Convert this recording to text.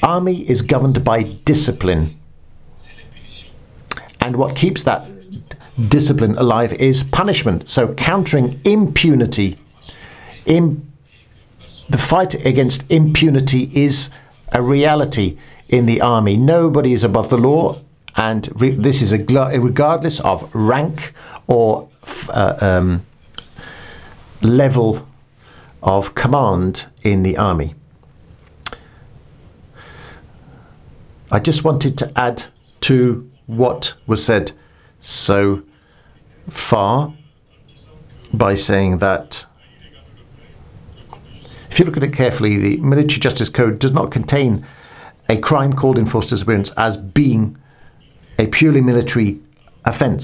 army is governed by discipline. And what keeps that discipline alive is punishment. So countering impunity, the fight against impunity is a reality in the army. Nobody is above the law, and this is regardless of rank or level of command in the army. I just wanted to add to what was said so far by saying that if you look at it carefully, the Military Justice Code does not contain a crime called enforced disappearance as being a purely military offence.